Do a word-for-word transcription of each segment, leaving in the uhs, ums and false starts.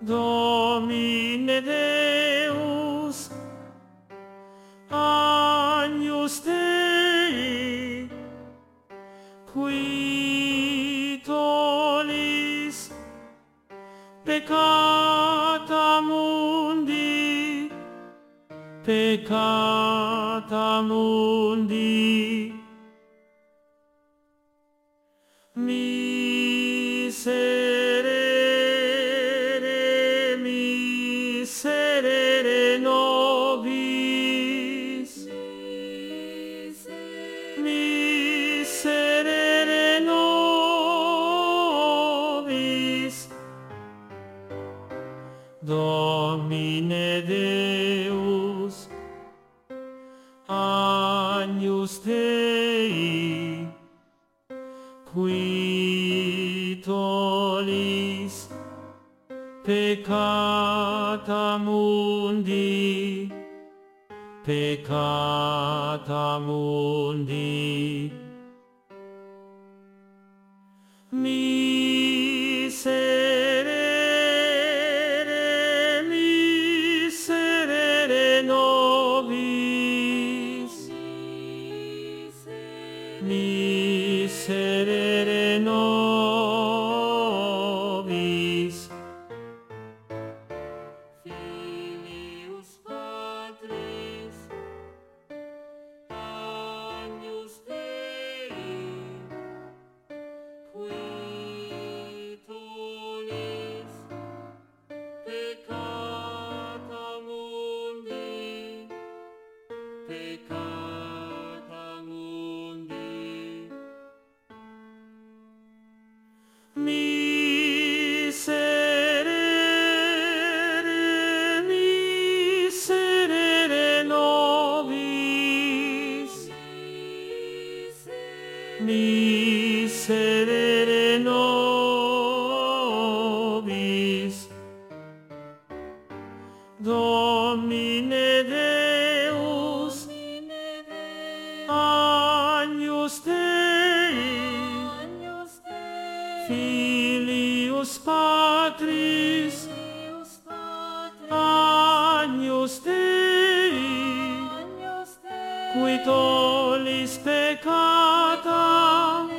Domine Deus, Agnus Dei, qui tollis peccata mundi, peccata mundi, miserere, miserere nobis, miserere nobis, Domine Deus, Agnus Dei, qui tollis peccata mundi, peccata mundi, miserere, miserere nobis, miserere nobis, Filius Patris, Agnus Dei, qui tollis peccata mundi, peccata mundi, miserere, miserere nobis, miserere nobis, Domine Deus, Agnus Dei, Filius Patris, Agnus Dei, qui tollis peccata,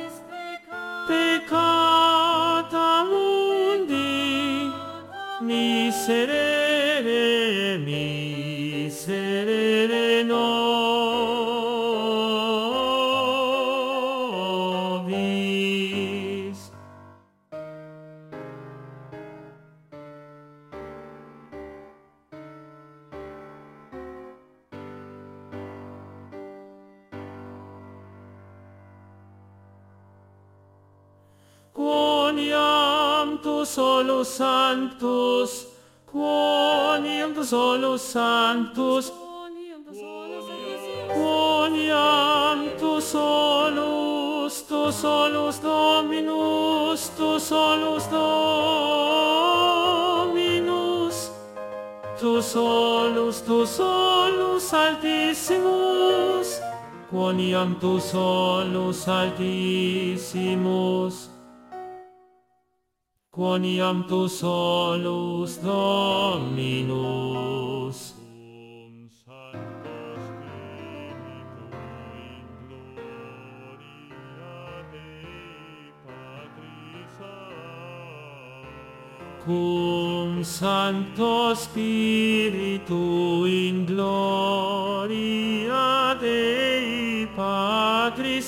peccata mundi, miserere, miserere nobis. Quoniam tu solus sanctus, quoniam tu solus sanctus, quoniam tu solus, tu solus Dominus, tu solus Dominus, tu solus, tu solus Altissimus, quoniam tu solus Altissimus, quoniam tu solus Dominus. Cum Sancto Spiritu in gloria Dei Patris.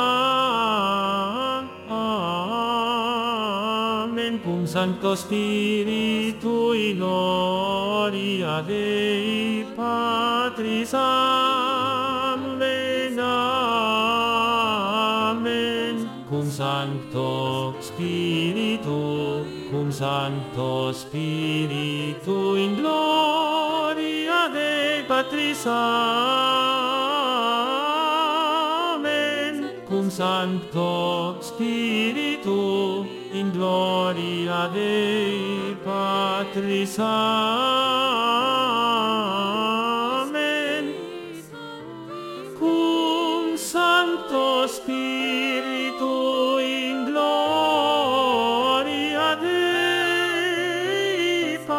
Amen. Cum Sancto Spiritu in gloria Dei Patris. Amen. Amen. Cum Sancto Spiritu, cum Sancto Spiritu in gloria Dei Patris. Amen. Cum Sancto Spiritu in gloria Dei Patris. Amen. Cum Sancto Spiritu in gloria Dei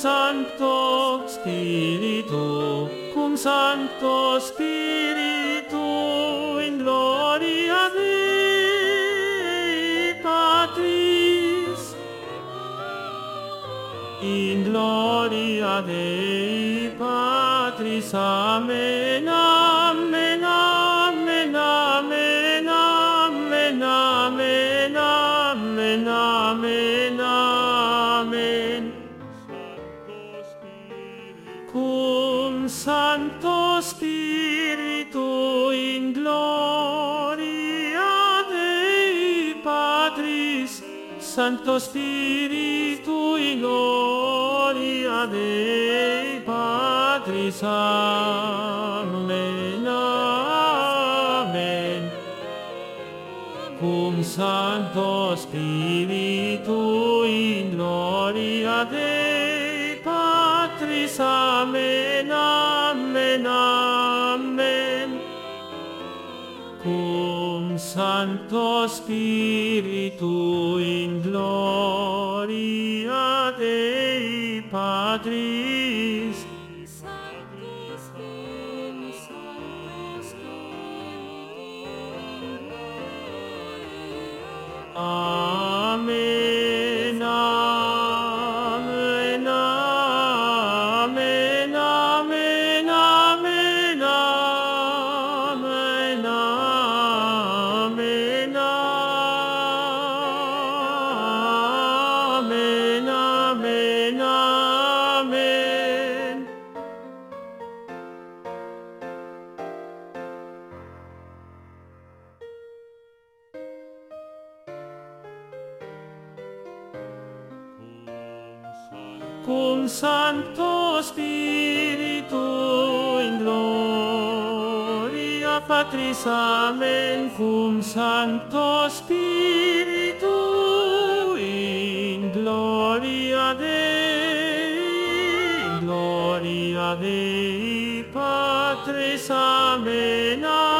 Sancto Spiritu, cum Sancto Spiritu, in gloria Dei Patris, in gloria Dei Patris, amen, amen, amen, amen, amen, amen, amen, amen, amen. Cum Sancto Spiritu, in gloria Dei Patris, Sancto Spiritu, in gloria Dei Patris, amen, amen. Cum Sancto Spiritu, in gloria Dei Patris, amen, amen, amen. Cum Sancto Spiritu, in gloria Dei Patris, amen, amen, amen, amen, amen, amen, amen, amen, amen, amen. Cum Sancto Spiritu, in gloria Patris, amen. Cum Sancto Spiritu, in gloria Dei, in gloria Dei Patris, amen.